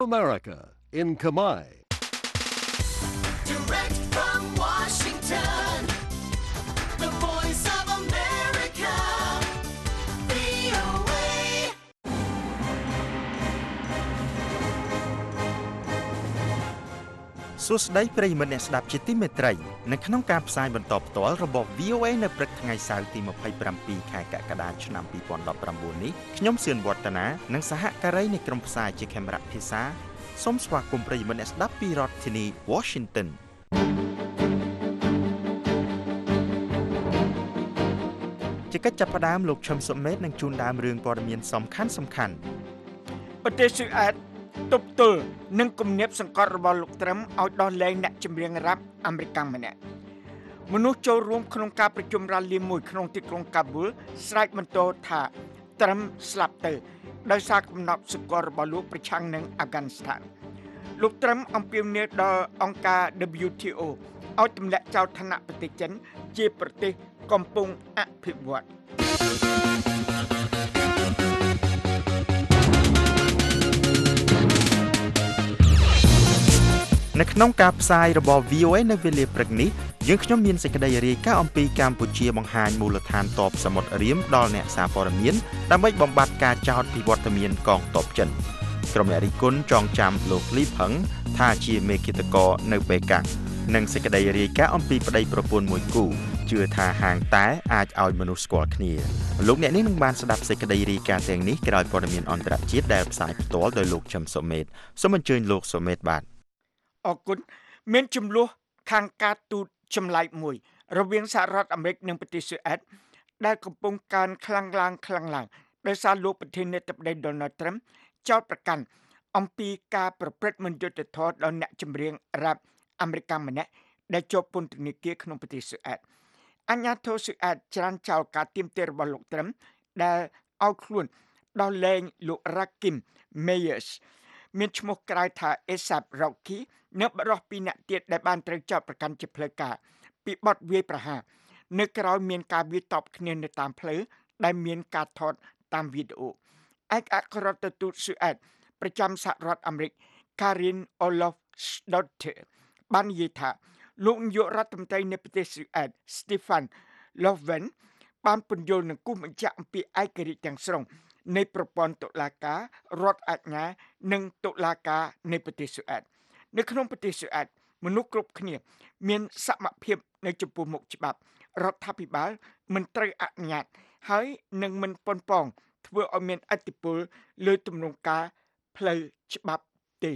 America in Khmer. Direct from Washington, the voice of America, VOA. សួស្តីប្រិយមិត្តអ្នកស្ដាប់ជាទីមេត្រីនៅក្នុងការផ្សាយបន្តផ្ទាល់របស់ VOA នៅព្រឹកថ្ងៃសៅរ៍ទី27ខែកក្កដាឆ្នាំ2019នេះខ្ញុំសឿនវឌ្ឍនានិងសហការីនៃក្រុមផ្សាយជាខេមរៈភាសាសូមស្វាគមន៍ប្រិយមិត្តអ្នកស្ដាប់ពីរដ្ឋធានី Washington ជាកិច្ចចាប់ផ្ដើមលោកឈឹមសុមេតនឹងជូនដើមរឿងព័ត៌មានសំខាន់ប្រទេសស៊ុយអែតទប់ទល់នឹងគំនាបសង្កត់របស់លោកត្រឹមឲ្យដោះលែងអ្នកចម្រៀងរ៉ាប់អាមេរិកម្នាក់មនុស្សចូលរួមក្នុងការប្រជុំរ៉ាលីមួយក្នុងទីក្រុងកាប៊ូលស្រែកបន្ទោថាត្រឹមស្លាប់ទៅដោយសារកំណត់សង្កត់របស់លោកប្រឆាំងនឹងអាហ្គានីស្ថានលោកត្រឹមអំពាវនាវដល់អង្គការ WTO ឲ្យទម្លាក់ចោលឋានៈប្រទេសចិនជាប្រទេសកំពុងអភិវឌ្ឍនៅក្នុងការផ្សាយរបស់ VOA នៅវេលាព្រឹកនេះយើងខ្ញុំមានសេចក្តីរាយការណ៍អំពីកម្ពុជាបង្ហាញមូលដ្ឋានទ័ពសមុទ្ររៀមដល់អ្នកសារព័ត៌មានដើម្បីបំបត្តិការចោទពីវត្តមានកងទ័ពចិនក្រុមអ្នករិះគន់ចងចាំលោកលីផឹងថាជាមេឃាតករនៅបេកាំងនិងសេចក្តីរាយការណ៍អំពីប្តីប្រពន្ធមួយគូជឿថាហាងតែអាចឲ្យមនុស្សស្គាល់គ្នាលោកអ្នកនេះនឹងបានស្ដាប់សេចក្តីរាយការណ៍ទាំងនេះក្រោយព័ត៌មានអន្តរជាតិដែលផ្សាយផ្ទាល់ដោយលោកឈឹមសុមេតសូមអញ្ជើញលោកសុមេតបាទអរគុណមានចំនួនខាងការទូតចម្លែកមួយរវាងសហរដ្ឋអាមេរិកនិងប្រទេសស៊ុយអែតដែលកំពុងកើនខ្លាំងឡើងដោយសារលោកប្រធានាធិបតី Donald Trump ចោទប្រកាន់អំពីការប្រព្រឹត្តមិនយុត្តិធម៌ដល់អ្នកចម្រៀងរ៉ាប់អាមេរិកម្នាក់ដែលជាប់ពន្ធនាគារក្នុងប្រទេសស៊ុយអែតអាជ្ញាធរស៊ុយអែតច្រានចោលការទាមទាររបស់លោក Trump ដែលឲ្យខ្លួនដោះលែងលោក Rakim Mayers មានឈ្មោះក្រៅថា ASAP Rocky នៅបរិសុទ្ធពីរនាក់ទៀតដែលបានត្រូវចោទប្រកាន់ជាផ្លូវការពីបទវាយប្រហារនៅក្រៅមានការវាយតប់គ្នានៅតាមផ្លូវដែលមានការថតតាមវីដេអូឯកអគ្គរដ្ឋទូតស៊ុយអែតប្រចាំសហរដ្ឋអាមេរិក Karin Olofsdotter បាននិយាយថាលោកនាយករដ្ឋមន្ត្រីនៃប្រទេសស៊ុយអែត Stefan Löfven បានពន្យល់នឹងគូសបញ្ជាក់អំពីឯករាជ្យទាំងស្រុងនៃប្រព័ន្ធតុលាការរដ្ឋអាជ្ញានិងតុលាការនៃប្រទេសស៊ុយអែតនៅក្នុងប្រទេសស៊ុយអែតមនុស្សគ្រប់គ្នាមានសមភាពនៅចំពោះមុខច្បាប់រដ្ឋាភិបាលមិនត្រូវអនុញ្ញាតហើយនឹងមិនប៉ុនប៉ងធ្វើឲ្យមានឥទ្ធិពលលើទម្រង់ការផ្លូវច្បាប់ទេ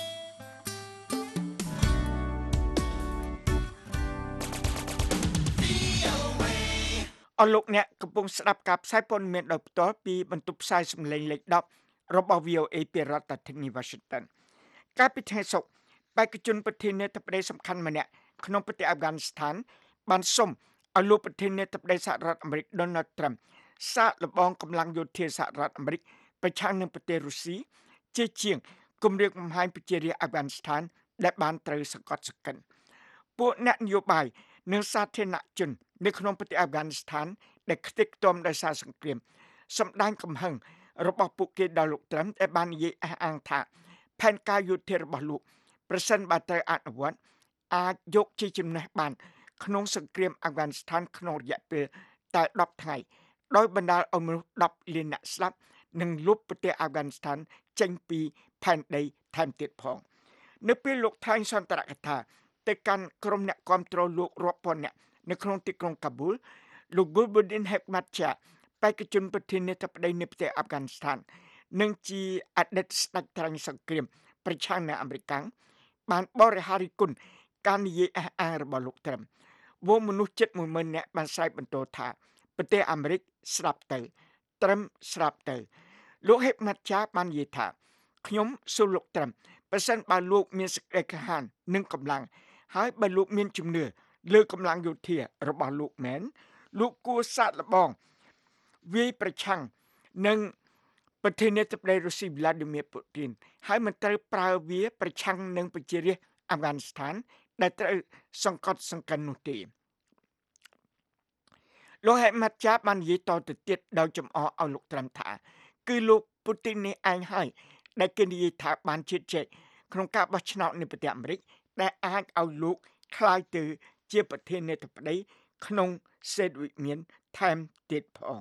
អរលោកអ្នកកំពុងស្ដាប់ការផ្សាយព័ត៌មានដោយផ្ទាល់ពីបន្ទប់ផ្សាយសម្លេងលេខ10របស់ VOA ពីរដ្ឋធានី Washington កាលពីថ្ងៃសុក្របេក្ខជនប្រធានាធិបតីសំខាន់ម្នាក់ក្នុងប្រទេសអាហ្គានីស្ថានបានសុំឲ្យលោកប្រធានាធិបតីសហរដ្ឋអាមេរិក Donald Trump សាកល្បងកម្លាំងយោធាសហរដ្ឋអាមេរិកប្រឆាំងនឹងប្រទេសរុស្ស៊ីជាជាងគម្រាមកំហែងប្រជារាស្ត្រអាហ្គានីស្ថានដែលបានត្រូវសង្កត់សង្កិនពួកអ្នកនយោបាយនិងសាធារណជននៅក្នុងប្រទេសអាហ្គានីស្ថានដែលខ្ទេចខ្ទាំដោយសារសង្គ្រាមសម្ដែងកំហឹងរបស់ពួកគេដល់លោកត្រឹមដែលបាននិយាយអះអាងថាផែនការយោធារបស់លោកប្រសិនបើត្រូវអនុវត្តអាចយកជាចំណេះបានក្នុងសង្គ្រាមអាហ្គានីស្ថានក្នុងរយៈពេលតែ10ថ្ងៃដោយបណ្ដាលឲ្យមនុស្ស10លានអ្នកស្លាប់និងលុបប្រទេសអាហ្គានីស្ថានចេញពីផែនដីថែមទៀតផងនៅពេលលោកថ្លែងសន្ទរកថាទៅកាន់ក្រុមអ្នកគាំទ្រលោករាប់ពាន់នាក់នៅក្នុងទីក្រុងកាប៊ូលលោក Gulbuddin Hekmatyar បេក្ខជនប្រធានាធិបតីនៃប្រទេសអាហ្គានីស្ថាននិងជាអតីតស្ដេចត្រាញ់សង្គ្រាមប្រឆាំងនឹងអាមេរិកបានបរិហារិគុណការនិយាយអះអាងរបស់លោកត្រឹមវងមនុស្សជិត 10000 នាក់បានស្រែកបន្ទោថាប្រទេសអាមេរិកស្លាប់ទៅត្រឹមស្លាប់ទៅលោក Hekmatyar បាននិយាយថាខ្ញុំសួរលោកត្រឹមប្រសិនបើលោកមានសេចក្តីក្លាហាននិងកម្លាំងហើយបើលោកមានជំនឿលើកម្លាំងយោធារបស់លោកមែនលោកគួរសាកល្បងវាយប្រឆាំងនឹងប្រធានាធិបតីរុស្ស៊ី Vladimir Putin ហើយមិនត្រូវប្រើវាប្រឆាំងនឹងប្រជារាស្ត្រអាហ្គានីស្ថានដែលត្រូវសង្កត់សង្កិននោះទេលោក Hekmatyar បាននិយាយតទៅទៀតដោយចំអកឲ្យលោកត្រឹមថាគឺលោក Putin នេះឯងហើយដែលគេនិយាយថាបានជឿជែកក្នុងការបោះឆ្នោតនៃប្រទេសអាមេរិកដែលអាចឲ្យលោកក្លាយទៅជាប្រធានាធិបតីក្នុងសេតវិមានថែមទៀតផង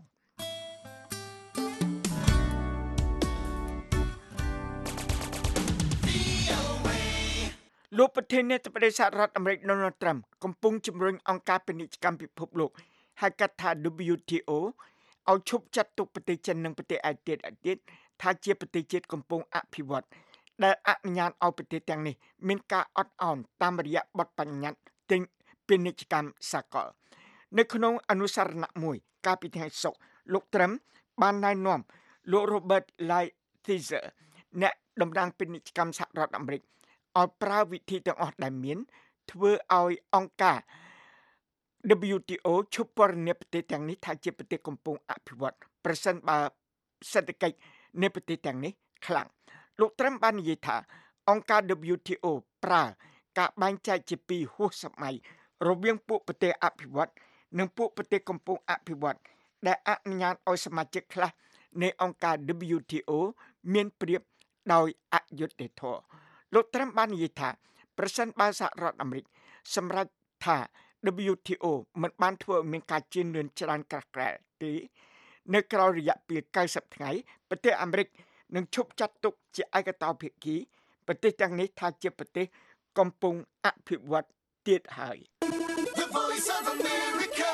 លោកប្រធានាធិបតីសហរដ្ឋអាមេរិក Donald Trump កំពុងជំរុញអង្គការពាណិជ្ជកម្មពិភពលោកហៅកាត់ថា WTO ឲ្យឈប់ចាត់ទុកប្រទេសចិននិងប្រទេសឯទៀតថាជាប្រទេសជាតិកំពុងអភិវឌ្ឍដែលអនុញ្ញាតឲ្យប្រទេសទាំងនេះមានការអត់ឱនតាមរយៈបទបញ្ញត្តិទិញពាណិជ្ជកម្មសកលនៅក្នុងអនុស្សរណៈមួយកាលពីថ្ងៃសុក្រលោក Trump បានណែនាំលោក Robert Lighthizer អ្នកតំណាងពាណិជ្ជកម្មសហរដ្ឋអាមេរិកឲ្យប្រើវិធីទាំងអស់ដែលមានធ្វើឲ្យអង្គការ WTO ឈប់ពណ៌នាប្រទេសទាំងនេះថាជាប្រទេសកំពុងអភិវឌ្ឍប្រសិនបើសេដ្ឋកិច្ចនៃប្រទេសទាំងនេះខ្លាំងលោក Trump បាននិយាយថាអង្គការ WTO ប្រើការបែងចែកជាពីរហួសសម័យរវាងពួកប្រទេសអភិវឌ្ឍនិងពួកប្រទេសកំពុងអភិវឌ្ឍដែលអនុញ្ញាតឲ្យសមាជិកខ្លះនៃអង្គការ WTO មានប្រៀបដោយអយុត្តិធម៌លោក Trump បាននិយាយថាប្រសិនបើសហរដ្ឋអាមេរិកសម្រេចថា WTO មិនបានធ្វើឲ្យមានការជឿនលឿនច្រើនក្រាស់ក្រែលទេនៅក្រៅរយៈពេល90ថ្ងៃប្រទេសអាមេរិកនឹងឈប់ចាត់ទុកជាឯកតោភាគីប្រទេសទាំងនេះថាជាប្រទេសកំពុងអភិវឌ្ឍទៀតហើយ The Voice of America,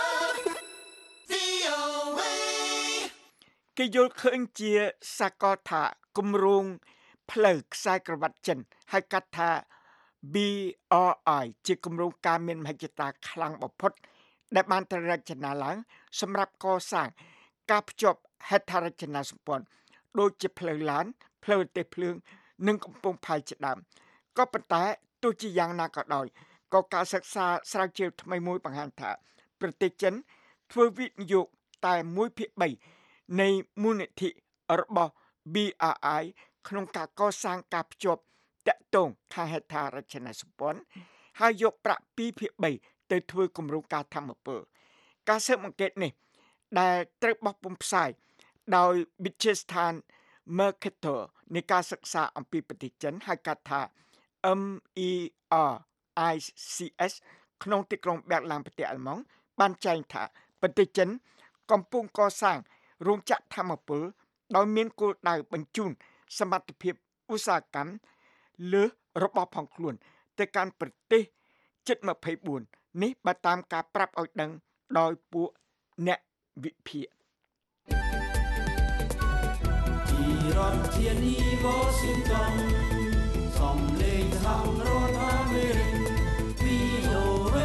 VOA. គេយល់ឃើញជាសាកលថាគម្រោងផ្លូវខ្សែក្រវ៉ាត់ចិនហៅកាត់ថា BRI ជាគម្រោងការមានមហិច្ឆតាខ្លាំងបំផុតដែលបានត្រូវរចនាឡើងសម្រាប់កសាងការភ្ជាប់ហេដ្ឋារចនាសម្ព័ន្ធដូចជាផ្លូវឡានផ្លូវទេសភ្លើងនិងកំពង់ផែជាដើមក៏ប៉ុន្តែទោះជាយ៉ាងណាក៏ដោយក៏ការសិក្សាស្រាវជ្រាវថ្មីមួយបង្ហាញថាប្រទេសចិនធ្វើវិនិយោគតែ 1/3 នៃមូលនិធិរបស់ BRI ក្នុងការកសាងការភ្ជាប់តាក់ទងខាងហេដ្ឋារចនាសម្ព័ន្ធហើយយកប្រាក់ 2/3 ទៅធ្វើគម្រោងការធម្មពលការស៊ើបអង្កេតនេះដែលត្រូវបោះពុម្ពផ្សាយដោយ Bichestan Mercator នៃការសិក្សាអំពីប្រទេសចិនហៅកាត់ថា MERICS ក្នុងទីក្រុងបែរឡាំងប្រទេសអាល្លឺម៉ង់បានចែងថាប្រទេសចិនកំពុងកសាងរោងចក្រធម្មពលដោយមានគោលដៅបញ្ជូនសមត្ថភាពឧស្សាហកម្មលើសរបស់ផងខ្លួនទៅកាន់ប្រទេសជិត24នេះបើតាមការប្រាប់ឲ្យដឹងដោយពួកអ្នកវិភាគពីរដ្ឋធានី Washington សំឡេងសហរដ្ឋអាមេរិក VOA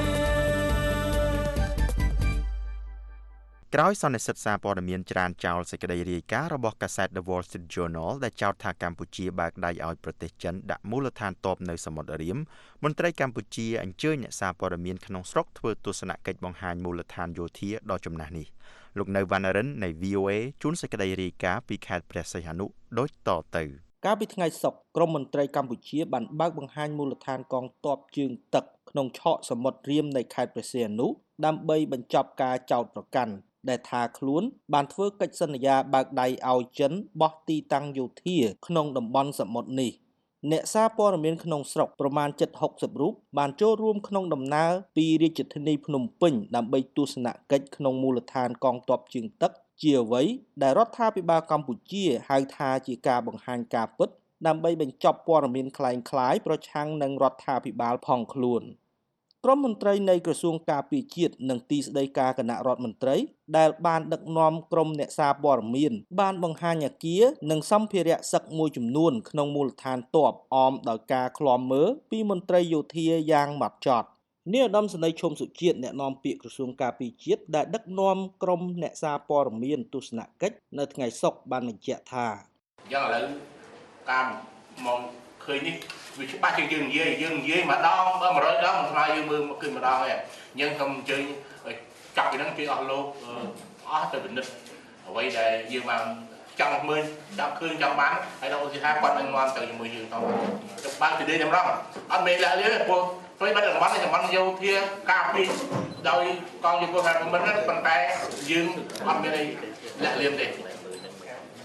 ក្រោយសន្និសីទសារព័ត៌មានច្រានចោលសេចក្តីរាយការណ៍របស់កាសែត The Wall Street Journal ដែលចោទថាកម្ពុជាបើកដៃឲ្យប្រទេសចិនដាក់មូលដ្ឋានទ័ពនៅសមុទ្ររៀមមន្ត្រីកម្ពុជាអញ្ជើញអ្នកសារព័ត៌មានក្នុងស្រុកធ្វើទស្សនកិច្ចបង្ហាញមូលដ្ឋានយោធាដ៏ចំណាស់នេះលោកនៅវណ្ណរិននៃ VOA ជូនសេចក្តីរាយការណ៍ពីខេត្តព្រះសីហនុដូចតទៅកាលពីថ្ងៃសុក្រក្រមមន្ត្រីកម្ពុជាបានបើកបង្ហាញមូលដ្ឋានកងទ័ពជើងទឹកក្នុងឆកសមុទ្ររៀមនៃខេត្តព្រះសីហនុដើម្បីបញ្ចប់ការចោទប្រកាន់ដែលថាខ្លួនបានធ្វើកិច្ចសន្យាបើកដៃឲ្យចិនបោះទីតាំងយោធាក្នុងតំបន់សមុទ្រនេះអ្នកសារព័ត៌មានក្នុងស្រុកប្រមាណ760រូបបានចូលរួមក្នុងដំណើរពីរាជធានីភ្នំពេញដើម្បីទស្សនកិច្ចក្នុងមូលដ្ឋានកងទ័ពជើងទឹកជាអ្វីដែលរដ្ឋាភិបាលកម្ពុជាហៅថាជាការបង្ហាញការពិតដើម្បីបញ្ចប់ព័ត៌មានคล้ายៗប្រឆាំងនឹងរដ្ឋាភិបាលផងខ្លួនក្រមមន្ត្រីនៃក្រសួងការពារជាតិនិងទីស្តីការគណៈរដ្ឋមន្ត្រីដែលបានដឹកនាំក្រុមអ្នកសារព័ត៌មានបានបង្ហាញអាគារនិងសម្ភារៈសឹកមួយចំនួនក្នុងមូលដ្ឋានទ័ពអមដោយការឃ្លាំមើលពីមន្ត្រីយោធាយ៉ាងម៉ត់ចត់នាយឧត្តមសេនីយ៍ឈុំសុជាតិអ្នកនាំពាក្យក្រសួងការពារជាតិដែលដឹកនាំក្រុមអ្នកសារព័ត៌មានទស្សនកិច្ចនៅថ្ងៃសុក្របានបញ្ជាក់ថាយ៉ាងឥឡូវតាមមកឃើញនេះវាច្បាស់ជាងយើងនិយាយម្ដងបើ100ដងមិនស្មើយើងមើលគឺម្ដងហើយយើងខ្ញុំអញ្ជើញចាប់ពីហ្នឹងគេអស់លោកអស់ទៅពិនិត្យអ្វីដែលយើងបានចង់មើលចង់ឃើញចង់បានហើយដល់ឧទាហរណ៍គាត់នឹងនាំទៅជាមួយយើងទៅបានពីនេះតែម្ដងអត់មានលាក់លៀមព្រោះព្រៃបាត់តំបន់យោធាការពីដោយកងយោធាមិនប៉ុន្តែយើងអត់មានអីលាក់លៀមទេ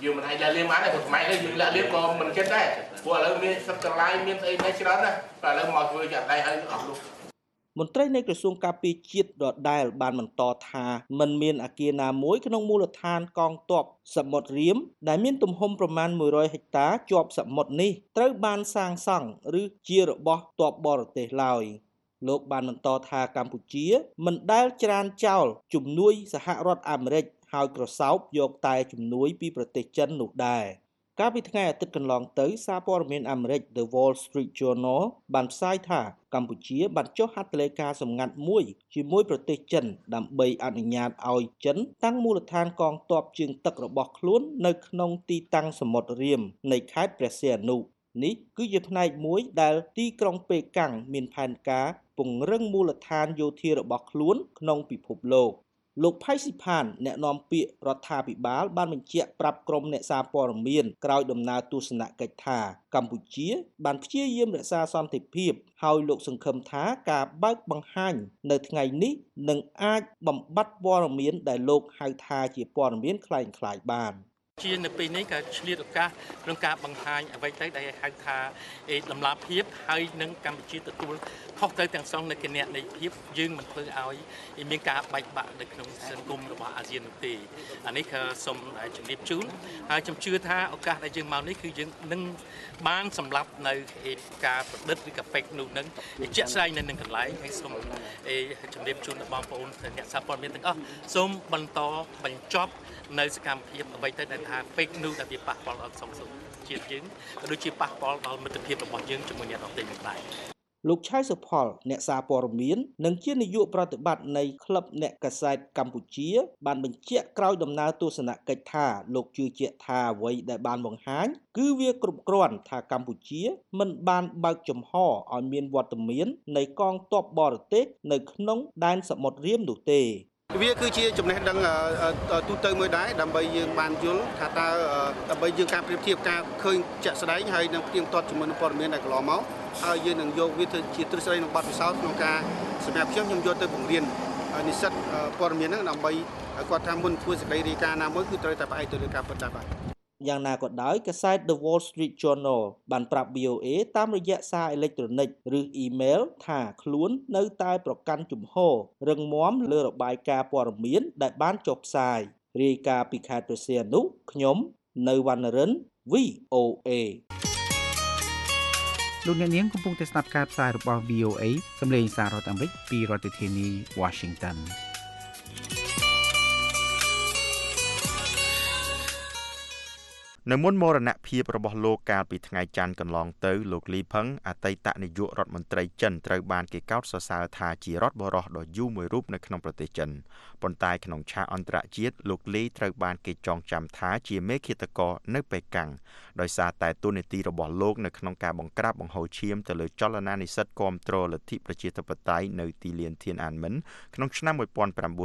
យើងមិនអាចលាក់លៀមបានទេព្រោះខ្មែរនេះយើងលាក់លៀមក៏មិនចិត្តដែរព្រោះឥឡូវមានសិទ្ធិតម្លៃមានស្អីនេះច្រើនណាស់តែឥឡូវមកធ្វើចាក់ដៃឲ្យអស់លោកមន្ត្រីនៃក្រសួងការពារជាតិដដែលបានបន្តថាមិនមានអគារណាមួយក្នុងមូលដ្ឋានកងទ័ពសមុទ្ររៀមដែលមានទំហំប្រមាណ100ហិកតាជាប់សមុទ្រនេះត្រូវបានសាងសង់ឬជារបស់ទ័ពបរទេសឡើយលោកបានបន្តថាកម្ពុជាមិនដែលច្រានចោលជំនួយសហរដ្ឋអាមេរិកហើយក្រសោបយកតែជំនួយពីប្រទេសចិននោះដែរកាលពីថ្ងៃអាទិត្យកន្លងទៅសារព័ត៌មានអាមេរិក The Wall Street Journal បានផ្សាយថាកម្ពុជាបានចុះហត្ថលេខាសម្ងាត់មួយជាមួយប្រទេសចិនដើម្បីអនុញ្ញាតឲ្យចិនតាំងមូលដ្ឋានកងទ័ពជើងទឹករបស់ខ្លួននៅក្នុងទីតាំងសមុទ្ររៀមនៃខេត្តព្រះសីហនុនេះគឺជាផ្នែកមួយដែលទីក្រុងប៉េកាំងមានផែនការពង្រឹងមូលដ្ឋានយោធារបស់ខ្លួនក្នុងពិភពលោកលោកផៃស៊ីផានអ្នកនាំពាក្យរដ្ឋាភិបាលបានបញ្ជាក់ប្រាប់ក្រុមអ្នកសារព័ត៌មានក្រោយដំណើរទស្សនកិច្ចថាកម្ពុជាបានព្យាយាមរក្សាសន្តិភាពហើយលោកសង្ឃឹមថាការបើកបង្ហាញនៅថ្ងៃនេះនឹងអាចបំបត្តិព័ត៌មានដែលលោកហៅថាជាព័ត៌មានคล้ายៗបានជានៅពេលនេះក៏ឆ្លៀតឱកាសក្នុងការបង្ហាញអ្វីទៅដែលហៅថាតម្លាភាពហើយនឹងកម្ពុជាទទួលខុសត្រូវទាំងស្រុងនៅគណនេយ្យភាពយើងមិនធ្វើឲ្យមានការបែកបាក់នៅក្នុងសង្គមរបស់អាស៊ាននោះទេអានេះក៏សូមជំរាបជូនហើយខ្ញុំជឿថាឱកាសដែលយើងមកនេះគឺយើងនឹងបានសម្រាប់នៅការប្រឌិតឬក៏ fake news នឹងជាក់ស្ដែងនៅនឹងកន្លែងហើយសូមជំរាបជូនដល់បងប្អូនអ្នកសារព័ត៌មានទាំងអស់សូមបន្តបញ្ចប់នៅសកម្មភាពអ្វីទៅដែលថា fake news ដែលវាប៉ះពាល់ដល់សង្គមជាតិយើងក៏ដូចជាប៉ះពាល់ដល់មិត្តភាពរបស់យើងជាមួយអ្នកដទៃនឹងដែរលោកឆៃសុផលអ្នកសារព័ត៌មាននិងជានាយកប្រតិបត្តិនៃក្លឹបអ្នកកាសែតកម្ពុជាបានបញ្ជាក់ក្រោយដំណើរទស្សនកិច្ចថាលោកជឿជាក់ថាអ្វីដែលបានបង្ហាញគឺវាគ្រប់គ្រាន់ថាកម្ពុជាមិនបានបើកចំហឲ្យមានវត្តមាននៃកងទ័ពបរទេសនៅក្នុងដែនសមុទ្ររៀមនោះទេវាគឺជាចំណេះដឹងទូទៅមួយដែរដើម្បីយើងបានយល់ថាតើដើម្បីយើងការប្រៀបធៀបការឃើញជាក់ស្ដែងហើយនឹងផ្ទៀងផ្ទាត់ជាមួយនឹងព័ត៌មានដែលកន្លងមកហើយយើងនឹងយកវាទៅជាទ្រឹស្ដីនិងបទពិសោធន៍ក្នុងការសម្រាប់ខ្ញុំយកទៅបង្រៀននិស្សិតព័ត៌មានហ្នឹងដើម្បីគាត់ថាមុនធ្វើសេចក្តីរាយការណ៍ណាមួយគឺត្រូវតែផ្អែកទៅលើការពិតដែរបាទយ៉ាងណាក៏ដោយកាសែត The Wall Street Journal បានប្រាប់ VOA តាមរយៈសារអេឡិចត្រូនិកឬអ៊ីមែលថាខ្លួននៅតែប្រកាន់ជំហររឹងមាំលើរបាយការណ៍ព័ត៌មានដែលបានចុះផ្សាយរាយការណ៍ពីខេត្តព្រះសីហនុខ្ញុំនៅវណ្ណរិន VOA លោកអ្នកនាងកំពុងតែស្ដាប់ការផ្សាយរបស់ VOA សម្លេងសាររដ្ឋអាមេរិកពីរដ្ឋធានី Washingtonនៅមុនមរណភាពរបស់លោកកាលពីថ្ងៃច័ន្ទកន្លងទៅលោកលីផឹងអតីតនាយករដ្ឋមន្ត្រីចិនត្រូវបានគេកោតសរសើរថាជារដ្ឋបរោះដ៏យូរមួយរូបនៅក្នុងប្រទេសចិនប៉ុន្តែក្នុងឆាកអន្តរជាតិលោកលីត្រូវបានគេចងចាំថាជាមេឃាតករនៅប៉េកាំងដោយសារតែតួនាទីរបស់លោកនៅក្នុងការបង្ក្រាបបង្ហូរឈាមទៅលើចលនានិស្សិតគាំទ្រលទ្ធិប្រជាធិបតេយ្យនៅទីលាន Tiananmen ក្នុងឆ្នាំ1989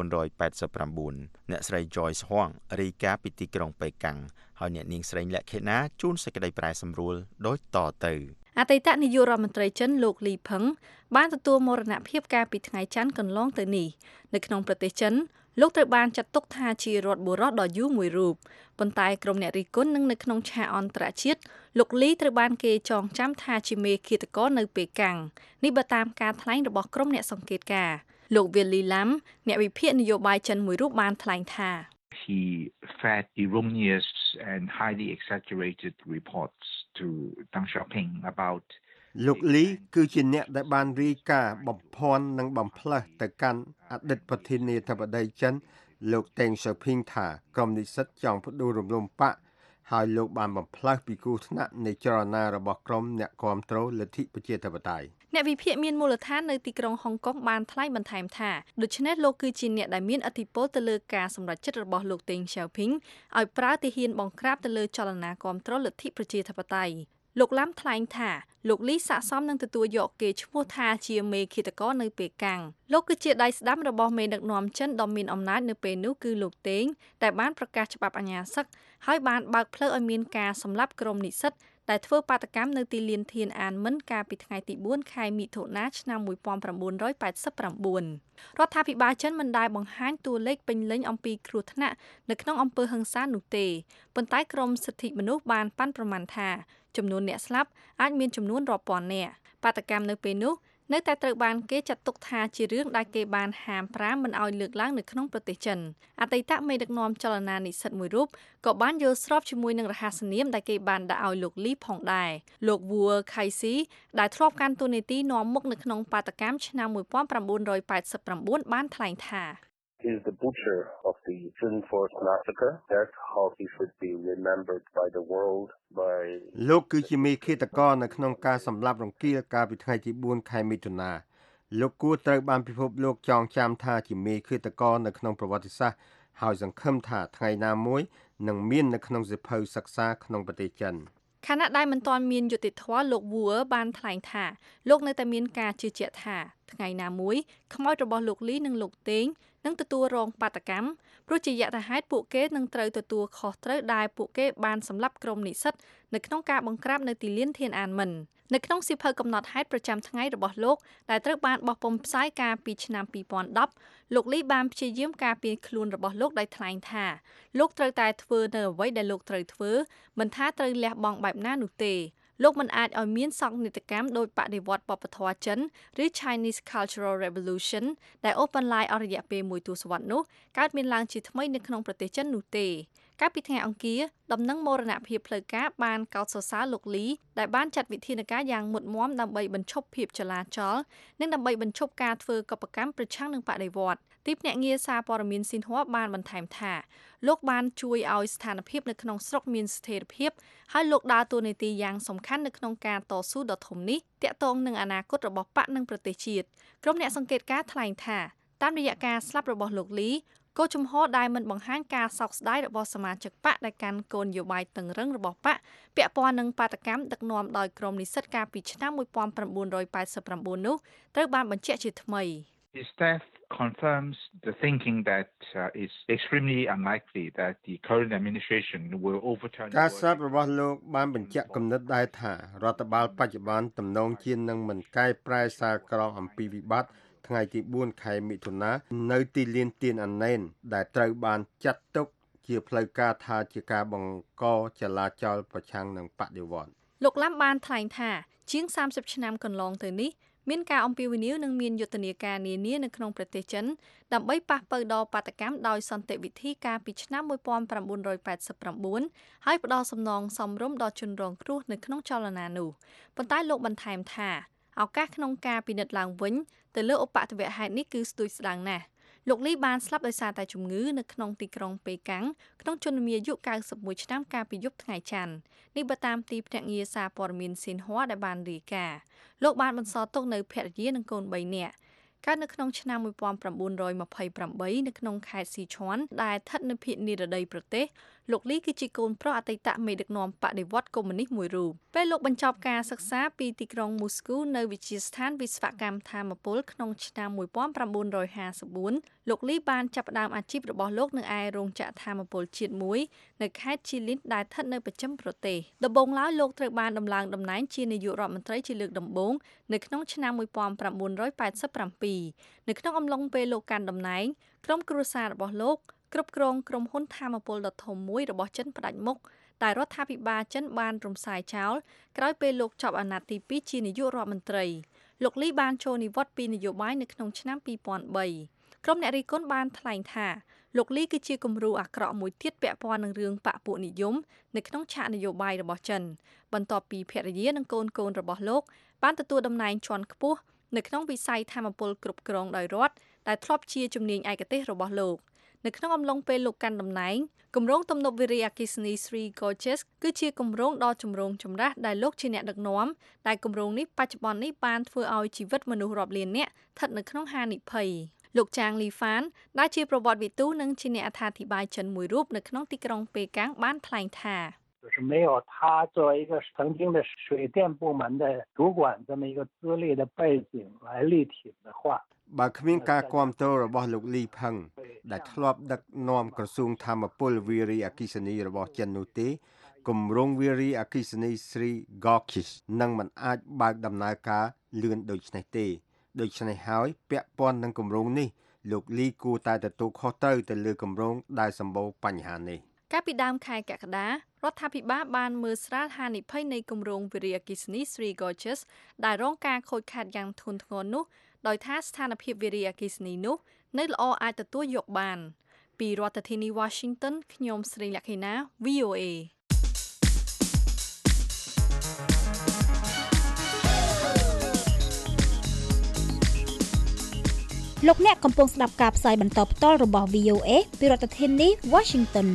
អ្នកស្រី Joyce Huang រាយការណ៍ពីទីក្រុងប៉េកាំងហើយអ្នកនាងស្រីលក្ខិណាជួនសេចក្តីប្រែសម្រួលដូចតទៅអតីតនាយករដ្ឋមន្ត្រីចិនលោកលីផឹងបានទទួលមរណភាពកាលពីថ្ងៃច័ន្ទកន្លងទៅនេះនៅក្នុងប្រទេសចិនលោកត្រូវបានចាត់ទុកថាជារដ្ឋបុរសដ៏យូរមួយរូបប៉ុន្តែក្រុមអ្នករិះគន់នៅក្នុងឆាកអន្តរជាតិលោកលីត្រូវបានគេចងចាំថាជាមេឃាតករនៅប៉េកាំងនេះបើតាមការថ្លែងរបស់ក្រុមអ្នកសង្កេតការណ៍លោកវៀលលីឡាំអ្នកវិភាគនយោបាយចិនមួយរូបបានថ្លែងថា He fed erroneous and highly exaggerated reports to Deng Xiaoping about លោកលីគឺជាអ្នកដែលបានរាយការណ៍បំភាន់និងបំផ្លើសទៅកាន់អតីតប្រធានាធិបតីចិនលោកតេងសៅភីងថាក្រុមនិស្សិតចង់ផ្ដួលរំលំបកហើយលោកបានបំផ្លើសពីគ្រោះថ្នាក់នៃចលនារបស់ក្រុមអ្នកគាំទ្រលទ្ធិប្រជាធិបតេយ្យអ្នកវិភាគមានមូលដ្ឋាននៅទីក្រុងហុងកុងបានថ្លែងបន្ថែមថាដូច្នេះលោកគឺជាអ្នកដែលមានឥទ្ធិពលទៅលើការសម្រេចចិត្តរបស់លោកតេងសៅភីងឲ្យប្រើទាហានបង្ក្រាបទៅលើចលនាគាំទ្រលទ្ធិប្រជាធិបតេយ្យលោកឡាំថ្លែងថាលោកលីស័ក្តិសមនឹងទទួលយកគេឈ្មោះថាជាមេឃាតករនៅប៉េកាំងលោកគឺជាដៃស្ដាំរបស់មេដឹកនាំចិនដ៏មានអំណាចនៅពេលនោះគឺលោកតេងដែលបានប្រកាសច្បាប់អាញាសឹកហើយបានបើកផ្លូវឲ្យមានការសម្លាប់ក្រុមនិស្សិតដែលធ្វើបាតកម្មនៅទីលានធានអានមិនកាលពីថ្ងៃទី4ខែមិថុនាឆ្នាំ1989រដ្ឋាភិបាលចិនមិនដែលបង្ហាញតួលេខពេញលេញអំពីគ្រោះថ្នាក់នៅក្នុងអំពើហិង្សានោះទេប៉ុន្តែក្រមសិទ្ធិមនុស្សបានប៉ាន់ប្រមាណថាចំនួនអ្នកស្លាប់អាចមានចំនួនរាប់ពាន់នាក់បាតកម្មនៅពេលនោះនៅតែត្រូវបានគេចាត់ទុកថាជារឿងដែលគេបានហាមប្រាមមិនឲ្យលើកឡើងនៅក្នុងប្រទេសចិនអតីតមេដឹកនាំចលនានិស្សិតមួយរូបក៏បានយល់ស្របជាមួយនឹងរហស្សនាមដែលគេបានដាក់ឲ្យលោកលីផងដែរលោកវ៉ូខៃស៊ីដែលធ្លាប់កាន់តួនាទីនាំមុខនៅក្នុងបាតកម្មឆ្នាំ1989បានថ្លែងថា is the butcher of the June 4th massacre. That's how he should be remembered by the world. By លោកគឺជាមេឃាតករនៅក្នុងការសម្លាប់រង្គាលកាលពីថ្ងៃទី4ខែមិថុនាលោកគួរត្រូវបានពិភពលោកចងចាំថាជាមេឃាតករនៅក្នុងប្រវត្តិសាស្ត្រហើយសង្ឃឹមថាថ្ងៃណាមួយនឹងមាននៅក្នុងសិភៅសិក្សាក្នុងប្រទេសចិនខណៈដែលមិនទាន់មានយុត្តិធម៌លោកវ៉ូបានថ្លែងថាលោកនៅតែមានការជឿជាក់ថាថ្ងៃណាមួយខ្មោចរបស់លោកលីនិងលោកតេងនឹងទទួលរងបាតកម្មព្រោះជាយថាហេតុពួកគេនឹងត្រូវទទួលខុសត្រូវដែលពួកគេបានសម្លាប់ក្រុមនិស្សិតនៅក្នុងការបង្ក្រាបនៅទីលានធានអានមិននៅក្នុងសៀវភៅកំណត់ហេតុប្រចាំថ្ងៃរបស់លោកដែលត្រូវបានបោះពុម្ពផ្សាយកាលពីឆ្នាំ2010លោកលីបានព្យាយាមការពារខ្លួនរបស់លោកដោយថ្លែងថាលោកត្រូវតែធ្វើនៅអ្វីដែលលោកត្រូវធ្វើមិនថាត្រូវលះបង់បែបណានោះទេលោកមិនអាចឲ្យមានសោកនាដកម្មដោយបដិវត្តវប្បធម៌ចិនឬ Chinese Cultural Revolution ដែលអូសបន្លាយអស់រយៈពេល1ទសវត្សរ៍នោះកើតមានឡើងជាថ្មីនៅក្នុងប្រទេសចិននោះទេកាលពីថ្ងៃអង្គារដំណឹងមរណភាពផ្លូវការបានកោតសរសើរលោកលីដែលបានចាត់វិធានការយ៉ាងមុតមាំដើម្បីបញ្ឈប់ភាពចលាចលនិងដើម្បីបញ្ឈប់ការធ្វើកបកម្មប្រឆាំងនឹងបដិវត្តទីភ្នាក់ងារសារព័ត៌មានស៊ីនហួរបានបន្ថែមថាលោកបានជួយឲ្យស្ថានភាពនៅក្នុងស្រុកមានស្ថិរភាពហើយលោកដើរតួនាទីយ៉ាងសំខាន់នៅក្នុងការតស៊ូដ៏ធំនេះទាក់ទងនឹងអនាគតរបស់បកនិងប្រទេសជាតិក្រុមអ្នកសង្កេតការណ៍ថ្លែងថាតាមរយៈការស្លាប់របស់លោកលីគោលជំហរដែលមិនបង្ហាញការសោកស្ដាយរបស់សមាជិកបកដែលកាន់គោលនយោបាយតឹងរឹងរបស់បកពាក់ព័ន្ធនឹងបាតកម្មដឹកនាំដោយក្រុមនិស្សិតកាលពីឆ្នាំ1989នោះត្រូវបានបញ្ជាក់ជាថ្មី His death confirms the thinking that it's extremely unlikely that the current administration will overturn ការស្លាប់របស់លោកបានបញ្ជាក់គំនិតដែរថារដ្ឋបាលបច្ចុប្បន្នទំនងជានឹងមិនកែប្រែសាលក្រមអំពីវិបត្តិថ្ងៃទី4ខែមិថុនានៅទីលានទៀនអាណេនដែលត្រូវបានចាត់ទុកជាផ្លូវការថាជាការបង្កចលាចលប្រឆាំងនឹងបដិវត្តន៍លោកឡាំបានថ្លែងថាជាង30ឆ្នាំកន្លងទៅនេះមានការអំពាវនាវនិងមានយុទ្ធនាការនានានៅក្នុងប្រទេសចិនដើម្បីប៉ះប៉ូវដល់បាតកម្មដោយសន្តិវិធីកាលពីឆ្នាំ1989ហើយផ្ដល់សំណងសមរម្យដល់ជនរងគ្រោះនៅក្នុងចលនានោះប៉ុន្តែលោកបន្ថែមថាឱកាសក្នុងការពិនិត្យឡើងវិញទៅលើឧបទ្ទវហេតុនេះគឺស្ទួយស្ដាងណាស់លោកលីបានស្លាប់ដោយសារតែជំងឺនៅក្នុងទីក្រុងប៉េកាំងក្នុងជន្មាយុ91ឆ្នាំកាលពីយប់ថ្ងៃច័ន្ទនេះបើតាមទីភ្នាក់ងារសារព័ត៌មានស៊ីនហួរដែលបានរាយការណ៍លោកបានបន្សល់ទុកនៅភរិយានិងកូន3នាក់កើតនៅក្នុងឆ្នាំ1928នៅក្នុងខេត្តស៊ីឈ្វានដែលស្ថិតនៅភាគនិរតីប្រទេសលោកលីគឺជាកូនប្រុសអតីតមេដឹកនាំបដិវត្តន៍កុម្មុយនីសមួយរូបពេលលោកបញ្ចប់ការសិក្សាពីទីក្រុងមូស្គូនៅវិទ្យាស្ថានវិស្វកម្មថាមពលក្នុងឆ្នាំ1954លោកលីបានចាប់ផ្ដើមអាជីពរបស់លោកនៅឯរោងចក្រថាមពលជាតិមួយនៅខេត្តជីលីនដែលស្ថិតនៅប្រចាំប្រទេសដំបូងឡើយលោកត្រូវបានដំឡើងតំណែងជានាយករដ្ឋមន្ត្រីជាលើកដំបូងនៅក្នុងឆ្នាំ1987នៅក្នុងអំឡុងពេលលោកកាន់តំណែងក្រុមគ្រួសាររបស់លោកគ្រប់គ្រងក្រុមហ៊ុនថាមពលដ៏ធំមួយរបស់ចិនផ្ដាច់មុខតែរដ្ឋាភិបាលចិនបានរំសាយចោលក្រោយពេលលោកជាប់អាណត្តិទី2ជានាយករដ្ឋមន្ត្រីលោកលីបានចូលនិវត្តន៍ពីនយោបាយនៅក្នុងឆ្នាំ2003ក្រុមអ្នករិះគន់បានថ្លែងថាលោកលីគឺជាគំរូអាក្រក់មួយទៀតពាក់ព័ន្ធនឹងរឿងបកពួកនិយមនៅក្នុងឆាកនយោបាយរបស់ចិនបន្ទាប់ពីភរិយានិងកូនរបស់លោកបានទទួលតំណែងជាន់ខ្ពស់នៅក្នុងវិស័យថាមពលគ្រប់គ្រងដោយរដ្ឋដែលធ្លាប់ជាជំនាញឯកទេសរបស់លោកនៅក្នុងអំឡុងពេលលោកកាន់តំណែងគម្រោងទំនប់វារីអគ្គិសនី Three Gorges គឺជាគម្រោងដ៏ចម្រូងចម្រាសដែលលោកជាអ្នកដឹកនាំតែគម្រោងនេះបច្ចុប្បន្ននេះបានធ្វើឲ្យជីវិតមនុស្សរាប់លាននាក់ស្ថិតនៅក្នុងហានិភ័យលោកចាងលីហ្វានដែលជាប្រវត្តិវិទូនិងជាអ្នកអត្ថាធិប្បាយចិនមួយរូបនៅក្នុងទីក្រុងប៉េកាំងបានថ្លែងថា就是没有他作为一个曾经的水电部门的主管这么一个资历的背景来力挺的话បើគ្មានការគាំទ្ររបស់លោកលីផឹងដែលធ្លាប់ដឹកនាំក្រសួងធម្មពលវារីអគ្គិសនីរបស់ចិននោះទេគម្រោងវារីអគ្គិសនី Sri Gorkish នឹងមិនអាចបើកដំណើរការលឿនដូចនេះទេដូច្នេះហើយពាក់ព័ន្ធនឹងគម្រោងនេះលោកលីគួរតែទទួលខុសត្រូវទៅលើគម្រោងដែលសម្បូរបញ្ហានេះកាលពីដើមខែកក្កដារដ្ឋាភិបាលបានមើលស្រាលហានិភ័យនៃគម្រោងវារីអគ្គិសនី Sri Gorgeous ដែលរងការខូចខាតយ៉ាងធ្ងន់ធ្ងរនោះដោយថាស្ថានភាពវារីអគ្គិសនីនោះនៅល្អអាចទទួលយកបានពីរដ្ឋធានី Washington ខ្ញុំស្រីលក្ខិណា VOA លោកអ្នកកំពុងស្ដាប់ការផ្សាយបន្តផ្ទាល់របស់ VOA ពីរដ្ឋធានី Washington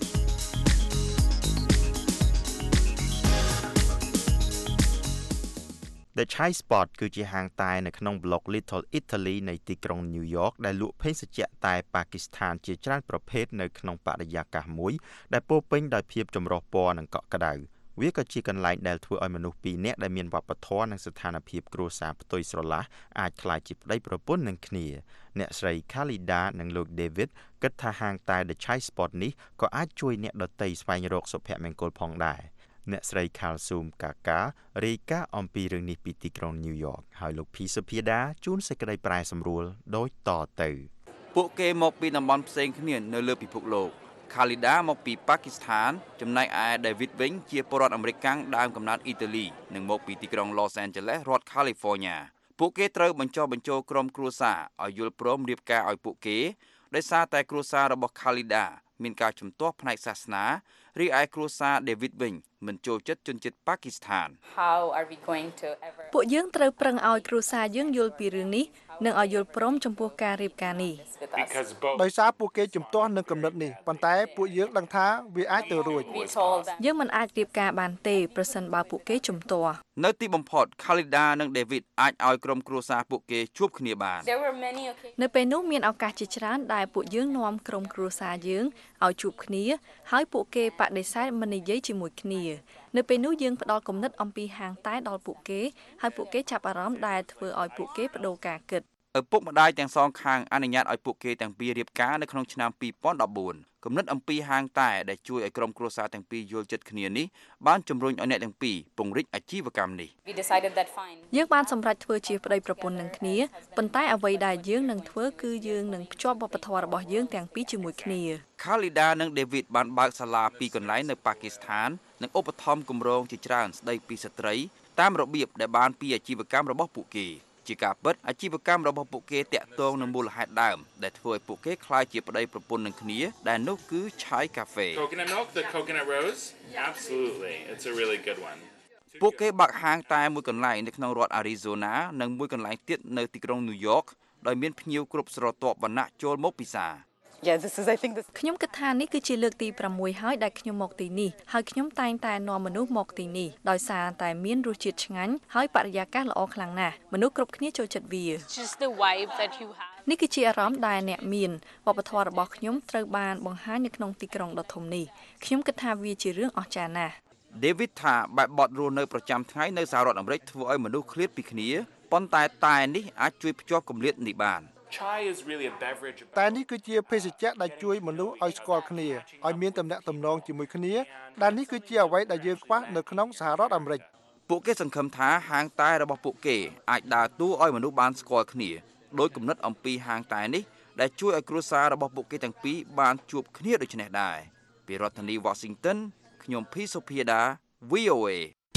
The Chai Spot គឺជាហាងតែនៅក្នុងប្លុក Little Italy នៃទីក្រុង New York ដែលលក់ភេសជ្ជៈតែប៉ាគីស្ថានជាច្រើនប្រភេទនៅក្នុងបរិយាកាសមួយដែលពោរពេញដោយភាពចម្រុះពណ៌និងកក់ក្ដៅវាក៏ជាកន្លែងដែលធ្វើឲ្យមនុស្សពីរនាក់ដែលមានវប្បធម៌និងស្ថានភាពគ្រួសារផ្ទុយស្រឡះអាចក្លាយជាប្តីប្រពន្ធនឹងគ្នាអ្នកស្រី Khalida និងលោក David គិតថាហាងតែ The Chai Spot នេះក៏អាចជួយអ្នកដទៃស្វែងរកសុភមង្គលផងដែរអ្នកស្រី Kalsum Kaka រាយការណ៍អំពីរឿងនេះពីទីក្រុង New York ហើយលោក P សុភាដាជួនសេចក្តីប្រែសម្រួលដូចតទៅពួកគេមកពីតំបន់ផ្សេងគ្នានៅលើពិភពលោក Khalida មកពីប៉ាគីស្ថានចំណែកឯ David វិញជាពលរដ្ឋអាមេរិកដើមកំណើតអ៊ីតាលីនិងមកពីទីក្រុង Los Angeles រដ្ឋ California ពួកគេត្រូវបញ្ចុះបញ្ចូលក្រុមគ្រួសារឲ្យយល់ព្រមរៀបការឲ្យពួកគេដោយសារតែគ្រួសាររបស់ Khalida មានការជំទាស់ផ្នែកសាសនារីឯគ្រួសារ David វិញមិនចូលចិត្តជនជាតិប៉ាគីស្ថានពួកយើងត្រូវប្រឹងឲ្យគ្រួសារយើងយល់ពីរឿងនេះនិងឲ្យយល់ព្រមចំពោះការរៀបការនេះដោយសារពួកគេជំទាស់នឹងគំនិតនេះប៉ុន្តែពួកយើងដឹងថាវាអាចទៅរួចយើងមិនអាចរៀបការបានទេប្រសិនបើពួកគេជំទាស់នៅទីបំផុត Khalida និង David អាចឲ្យក្រុមគ្រួសារពួកគេជួបគ្នាបាននៅពេលនោះមានឱកាសជាច្រើនដែលពួកយើងនាំក្រុមគ្រួសារយើងឲ្យជួបគ្នាហើយពួកគេបដិសេធមិននិយាយជាមួយគ្នានៅពេលនោះយើងផ្ដល់គំនិតអំពីហាងតែដល់ពួកគេហើយពួកគេចាប់អារម្មណ៍ដែលធ្វើឲ្យពួកគេបដូរការគិតឪពុកម្ដាយទាំងសងខាងអនុញ្ញាតឲ្យពួកគេទាំងពីររៀបការនៅក្នុងឆ្នាំ2014គំនិតអំពីហាងតែដែលជួយឲ្យក្រុមគ្រួសារទាំងពីរយល់ចិត្តគ្នានេះបានជំរុញឲ្យអ្នកទាំងពីរពង្រីកអាជីវកម្មនេះយើងបានសម្រេចធ្វើជាប្តីប្រពន្ធនឹងគ្នាប៉ុន្តែអ្វីដែលយើងនឹងធ្វើគឺយើងនឹងភ្ជាប់វប្បធម៌របស់យើងទាំងពីរជាមួយគ្នា Khalida និង David បានបើកសាលាពីរកន្លែងនៅប៉ាគីស្ថាននិងឧបត្ថម្ភគម្រោងជាច្រើនស្ដីពីស្ត្រីតាមរបៀបដែលបានពីអាជីវកម្មរបស់ពួកគេជាការពិតអាជីវកម្មរបស់ពួកគេតាក់ទងនឹងមូលហេតុដើមដែលធ្វើឲ្យពួកគេក្លាយជាប្តីប្រពន្ធនឹងគ្នាដែលនោះគឺ Chai Cafe Coconut milk the coconut rose absolutely it's a really good one ពួកគេបើកហាងតែមួយកន្លែងនៅក្នុងរដ្ឋ Arizona និងមួយកន្លែងទៀតនៅទីក្រុង New York ដោយមានភ្ញៀវគ្រប់ស្រទាប់វណ្ណៈចូលមកពិសាខ្ញុំគិតថានេះគឺជាលើកទី6ហើយដែលខ្ញុំមកទីនេះហើយខ្ញុំតែងតែនាំមនុស្សមកទីនេះដោយសារតែមានរសជាតិឆ្ងាញ់ហើយបរិយាកាសល្អខ្លាំងណាស់មនុស្សគ្រប់គ្នាចូលចិត្តវានេះគឺជាអារម្មណ៍ដែលអ្នកមានវប្បធម៌របស់ខ្ញុំត្រូវបានបង្ហាញនៅក្នុងទីក្រុងដ៏ធំនេះខ្ញុំគិតថាវាជារឿងអស្ចារ្យណាស់ David ថាបែបបទរស់នៅប្រចាំថ្ងៃនៅសហរដ្ឋអាមេរិកធ្វើឲ្យមនុស្សឃ្លាតពីគ្នាប៉ុន្តែតែនេះអាចជួយភ្ជាប់គម្លាតនេះបាន Chai is really a beverage តែនេះគឺជាភេសជ្ជៈដែលជួយមនុស្សឲ្យស្គាល់គ្នាឲ្យមានទំនាក់ទំនងជាមួយគ្នាដែលនេះគឺជាអ្វីដែលយើងខ្វះនៅក្នុងសហរដ្ឋអាមេរិកពួកគេសង្ឃឹមថាហាងតែរបស់ពួកគេអាចដើរតួឲ្យមនុស្សបានស្គាល់គ្នាដោយគំនិតអំពីហាងតែនេះដែលជួយឲ្យគ្រួសាររបស់ពួកគេទាំងពីរបានជួបគ្នាដូចនេះដែរពីរដ្ឋធានី Washington ខ្ញុំ P សុភាដា VOA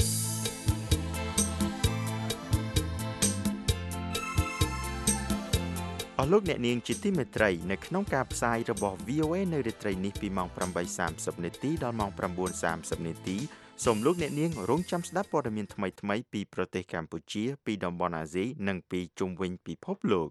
អស់លោកអ្នកនាងជាទីមេត្រីនៅក្នុងការផ្សាយរបស់ VOA នៅរាត្រីនេះពីម៉ោង 8:30 នាទីដល់ម៉ោង 9:30 នាទីសូមលោកអ្នកនាងរងចាំស្ដាប់ព័ត៌មានថ្មីៗពីប្រទេសកម្ពុជាពីតំបន់អាស៊ីនិងពីជុំវិញពិភពលោក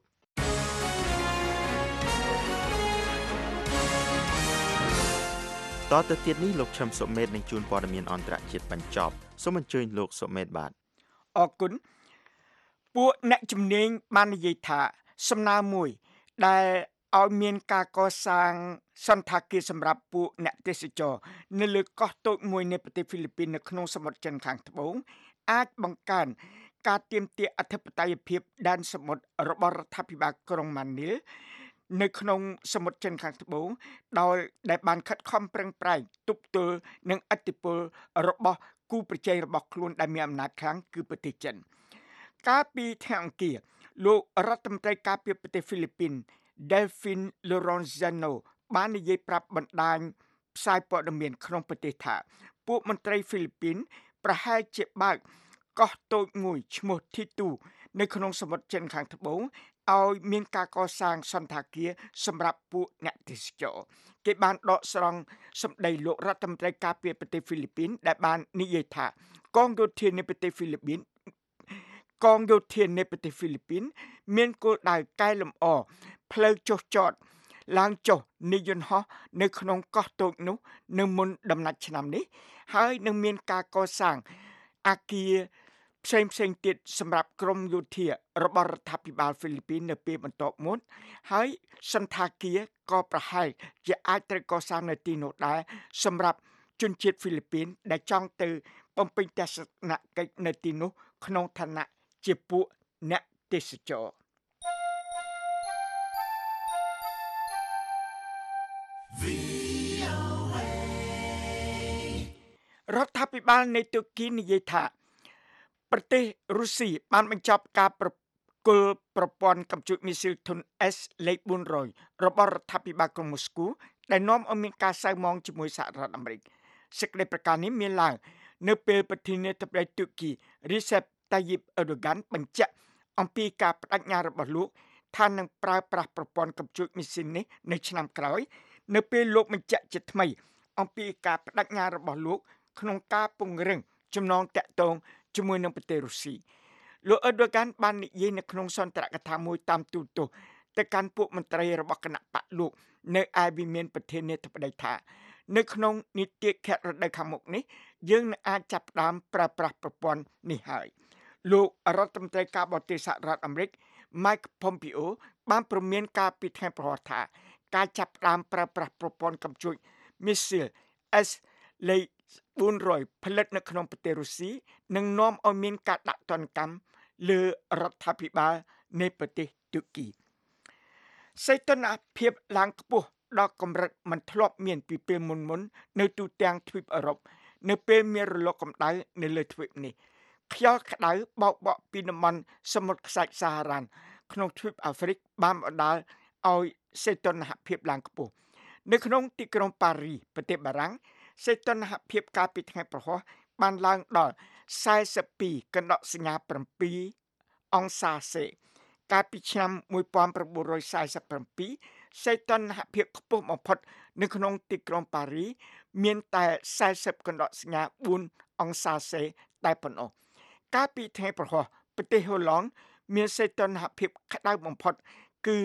តទៅទៀតនេះលោកឈឹមសុមេតនឹងជួនព័ត៌មានអន្តរជាតិបញ្ចប់សូមអញ្ជើញលោកសុមេតបាទអរគុណពួកអ្នកជំនាញបាននិយាយថាសំណើមួយដែលឲ្យមានការកសាងសន្តាគារសម្រាប់ពួកអ្នកទេសចរនៅលើកោះតូចមួយនៃប្រទេសហ្វីលីពីននៅក្នុងសមុទ្រចិនខាងត្បូងអាចបង្កើនការទាមទារអធិបតេយ្យភាពដែនសមុទ្ររបស់រដ្ឋាភិបាលក្រុងម៉ានីលនៅក្នុងសមុទ្រចិនខាងត្បូងដោយដែលបានខិតខំប្រឹងប្រែងទប់ទល់នឹងឥទ្ធិពលរបស់គូប្រជែងរបស់ខ្លួនដែលមានអំណាចខ្លាំងគឺប្រទេសចិនកាលពីថ្ងៃអង្គារលោករដ្ឋមន្ត្រីការពារប្រទេសហ្វីលីពីន Delfin Lorenzano បាននិយាយប្រាប់បណ្ដាញផ្សាយព័ត៌មានក្នុងប្រទេសថាពួកមន្ត្រីហ្វីលីពីនប្រហែលជាបើកកោះតូចមួយឈ្មោះ Titu នៅក្នុងសមុទ្រចិនខាងត្បូងឲ្យមានការកសាងសន្តាគារសម្រាប់ពួកអ្នកទេសចរគេបានដកស្រង់សម្ដីលោករដ្ឋមន្ត្រីការពារប្រទេសហ្វីលីពីនដែលបាននិយាយថាកងយោធានៃប្រទេសហ្វីលីពីនមានគោលដៅកែលម្អផ្លូវចុះចតឡើងចុះនៃយន្តហោះនៅក្នុងកោះតូចនោះនៅមុនដំណាច់ឆ្នាំនេះហើយនឹងមានការកសាងអគារផ្សេងទៀតសម្រាប់ក្រមយោធារបស់រដ្ឋាភិបាលហ្វីលីពីននៅពេលបន្ទាប់មុនហើយសន្តាគារក៏ប្រហែលជាអាចត្រូវកសាងនៅទីនោះដែរសម្រាប់ជនជាតិហ្វីលីពីនដែលចង់ទៅបំពេញទស្សនកិច្ចនៅទីនោះក្នុងឋានៈជាពួកអ្នកទេសចររដ្ឋាភិបាលនៃទូគីនិយាយថាប្រទេសរុស្ស៊ីបានបញ្ចប់ការប្រព័ន្ធកំជួចមីស៊ីលទុន S លេខ400របស់រដ្ឋាភិបាលក្រុងមូស្គូដែលនាំឲ្យមានការសៅហ្មងជាមួយសហរដ្ឋអាមេរិកសេចក្តីប្រកាសនេះមានឡើងនៅពេលប្រធានាធិបតីទូគី Recep Tayyip Erdogan បញ្ជាក់អំពីការបដិញ្ញារបស់លោកថានឹងប្រើប្រាស់ប្រព័ន្ធកំជួចមីស៊ីលនេះនៅឆ្នាំក្រោយនៅពេលលោកបញ្ជាក់ជាថ្មីអំពីការបដិញ្ញារបស់លោកក្នុងការពង្រឹងចំណងតាក់ទងជាមួយនឹងប្រទេសរុស្ស៊ីលោកអឺដូហ្គានបាននិយាយនៅក្នុងសន្ទរកថាមួយតាមទូរទស្សន៍ទៅកាន់ពួកមន្ត្រីរបស់គណៈបកលោកនៅឯវិមានប្រធានាធិបតីថានៅក្នុងនីតិខៈរដូវខាងមុខនេះយើងនឹងអាចចាប់ផ្ដើមប្រើប្រាស់ប្រព័ន្ធនេះហើយលោករដ្ឋមន្ត្រីការបរទេសសហរដ្ឋអាមេរិក Mike Pompeo បានព្រមានការពីថ្ងៃប្រហ័សថាការចាប់ផ្ដើមប្រើប្រាស់ប្រព័ន្ធកំជួចមីស៊ីល S លេខ400ផលិតនៅក្នុងប្រទេសរុស្ស៊ីនឹងនាំឲ្យមានការដាក់ទណ្ឌកម្មលើរដ្ឋាភិបាលនៃប្រទេសទូគីសីតុណ្ហភាពឡើងខ្ពស់ដល់កម្រិតមិនធ្លាប់មានពីពេលមុននៅទូទាំងទ្វីបអឺរ៉ុបនៅពេលមានរលកកម្ដៅនៅលើទ្វីបនេះខ្យល់ក្ដៅបោកបក់ពីតំបន់សមុទ្រខ្សាច់សាហារ៉ានក្នុងទ្វីបអាហ្វ្រិកបានបណ្ដាលឲ្យសីតុណ្ហភាពឡើងខ្ពស់នៅក្នុងទីក្រុងប៉ារីប្រទេសបារាំងសីតុណ្ហភាពកាលពីថ្ងៃប្រហ័សបានឡើងដល់42.7អង្សាសេកាលពីឆ្នាំ1947សីតុណ្ហភាពខ្ពស់បំផុតនៅក្នុងទីក្រុងប៉ារីមានតែ40.4អង្សាសេតែប៉ុណ្ណោះកាលពីថ្ងៃប្រហ័សប្រទេសហូឡង់មានសីតុណ្ហភាពក្តៅបំផុតគឺ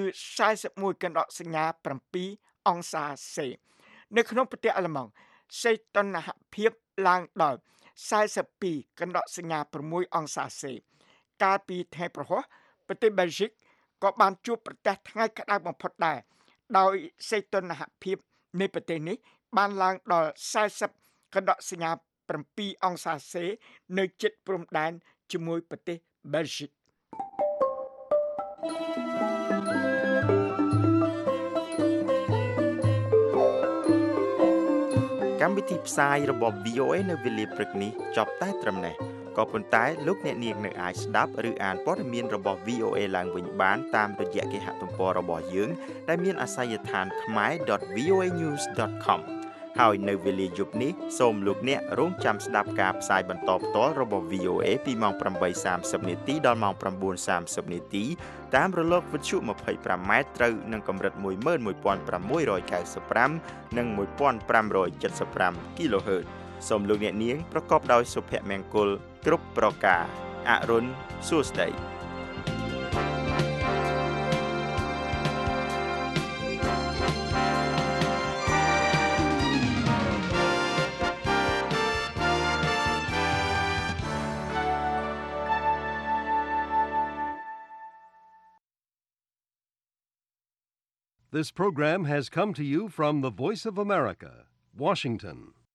41.7អង្សាសេនៅក្នុងប្រទេសអាល្លឺម៉ង់សីតុណ្ហភាពឡើងដល់42.6អង្សាសេកាលពីថ្ងៃប្រហ័សប្រទេសបែលហ្សិកក៏បានជួបប្រទះថ្ងៃក្តៅបំផុតដែរដោយសីតុណ្ហភាពនៃប្រទេសនេះបានឡើងដល់40.7អង្សាសេនៅជិតព្រំដែនជាមួយប្រទេសបែលហ្សិកកម្មវិធីផ្សាយរបស់ VOA នៅវេលាព្រឹកនេះចប់តែត្រឹមនេះក៏ប៉ុន្តែលោកអ្នកនាងនៅអាចស្ដាប់ឬអានព័ត៌មានរបស់ VOA ឡើងវិញបានតាមរយៈគេហទំព័ររបស់យើងដែលមានអាសយដ្ឋាន khmer.voanews.com ហើយនៅវេលាយប់នេះសូមលោកអ្នករងចាំស្ដាប់ការផ្សាយបន្តផ្ទាល់របស់ VOA ពីម៉ោង 8:30 នាទីដល់ម៉ោង 9:30 នាទីតាមរលកវិទ្យុ 25 ម៉ែត្រត្រូវនឹងកម្រិត 11695 និង 1575 kHz សូមលោកអ្នកនាងប្រកបដោយសុភមង្គលគ្រប់ប្រការអរុនសួស្តី This program has come to you from the Voice of America, Washington.